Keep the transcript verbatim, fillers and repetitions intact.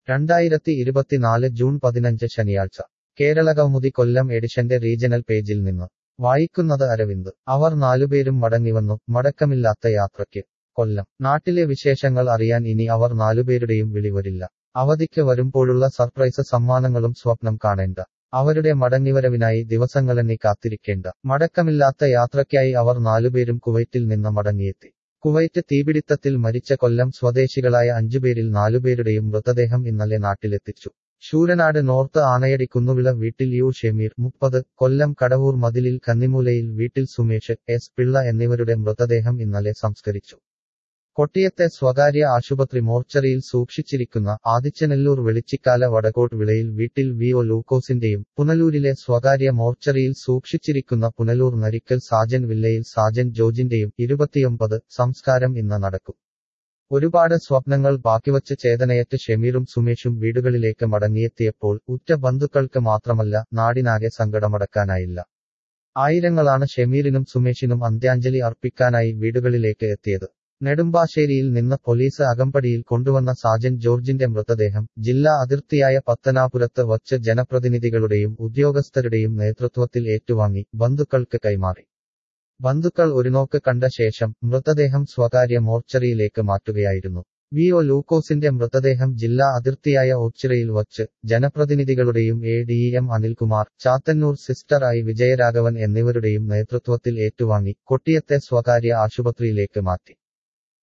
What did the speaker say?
രണ്ടായിരത്തി ഇരുപത്തിനാല് ജൂൺ പതിനഞ്ച് ശനിയാഴ്ച കേരളകൗമുദി കൊല്ലം എഡിഷന്റെ റീജണൽ പേജിൽ നിന്ന് വായിക്കുന്നത് അരവിന്ദ്. അവർ നാലുപേരും മടങ്ങിവന്നു, മടക്കമില്ലാത്ത യാത്രയ്ക്ക്. കൊല്ലം. നാട്ടിലെ വിശേഷങ്ങൾ അറിയാൻ ഇനി അവർ നാലുപേരുടെയും വിളി വരില്ല. അവധിക്ക് വരുമ്പോഴുള്ള സർപ്രൈസ് സമ്മാനങ്ങളും സ്വപ്നം കാണേണ്ട. അവരുടെ മടങ്ങിവരവിനായി ദിവസങ്ങളെണ്ണി കാത്തിരിക്കേണ്ട. മടക്കമില്ലാത്ത യാത്രയ്ക്കായി അവർ നാലുപേരും കുവൈറ്റിൽ നിന്ന് മടങ്ങിയെത്തി. കുവൈറ്റ് തീപിടിത്തത്തിൽ മരിച്ച കൊല്ലം സ്വദേശികളായ അഞ്ചുപേരിൽ നാലുപേരുടെയും മൃതദേഹം ഇന്നലെ നാട്ടിലെത്തിച്ചു. ശൂരനാട് നോർത്ത് ആനയടി കുന്നുവിള വീട്ടിൽ യു ഷമീർ മുപ്പത്, കൊല്ലം കടവൂർ മതിലിൽ കന്നിമൂലയിൽ വീട്ടിൽ സുമേഷ് എസ് പിള്ള എന്നിവരുടെ മൃതദേഹം ഇന്നലെ സംസ്കരിച്ചു. കൊട്ടിയത്തെ സ്വകാര്യ ആശുപത്രി മോർച്ചറിയിൽ സൂക്ഷിച്ചിരിക്കുന്ന ആദിച്ചനെല്ലൂർ വെളിച്ചിക്കാല വടക്കോട്ട് വിളയിൽ വീട്ടിൽ വി ഒ ലൂക്കോസിന്റെയും പുനലൂരിലെ സ്വകാര്യ മോർച്ചറിയിൽ സൂക്ഷിച്ചിരിക്കുന്ന പുനലൂർ നരിക്കൽ സാജൻ വില്ലയിൽ സാജൻ ജോർജിന്റെയും ഇരുപത്തിയൊമ്പത് സംസ്കാരം ഇന്ന് നടക്കും. ഒരുപാട് സ്വപ്നങ്ങൾ ബാക്കിവച്ച് ചേതനയറ്റ് ഷമീറും സുമേഷും വീടുകളിലേക്ക് മടങ്ങിയെത്തിയപ്പോൾ ഉറ്റ ബന്ധുക്കൾക്ക് മാത്രമല്ല നാടിനാകെ സങ്കടമടക്കാനായില്ല. ആയിരങ്ങളാണ് ഷമീറിനും സുമേഷിനും അന്ത്യാഞ്ജലി അർപ്പിക്കാനായി വീടുകളിലേക്ക് എത്തിയത്. നെടുമ്പാശ്ശേരിയിൽ നിന്ന് പോലീസ് അകമ്പടിയിൽ കൊണ്ടുവന്ന സാജൻ ജോർജിന്റെ മൃതദേഹം ജില്ലാ അതിർത്തിയായ പത്തനാപുരത്ത് വച്ച് ജനപ്രതിനിധികളുടെയും ഉദ്യോഗസ്ഥരുടെയും നേതൃത്വത്തിൽ ഏറ്റുവാങ്ങി ബന്ധുക്കൾക്ക് കൈമാറി. ബന്ധുക്കൾ ഒരുനോക്ക് കണ്ട ശേഷം മൃതദേഹം സ്വകാര്യ മോർച്ചറിയിലേക്ക് മാറ്റുകയായിരുന്നു. വി ഒ ലൂക്കോസിന്റെ മൃതദേഹം ജില്ലാ അതിർത്തിയായ ഓച്ചിറയിൽ വച്ച് ജനപ്രതിനിധികളുടെയും A D M Anilkumar, Chathannoor sister I Vijayaraghavan എന്നിവരുടെയും നേതൃത്വത്തിൽ ഏറ്റുവാങ്ങി കൊട്ടിയത്തെ സ്വകാര്യ ആശുപത്രിയിലേക്ക് മാറ്റി.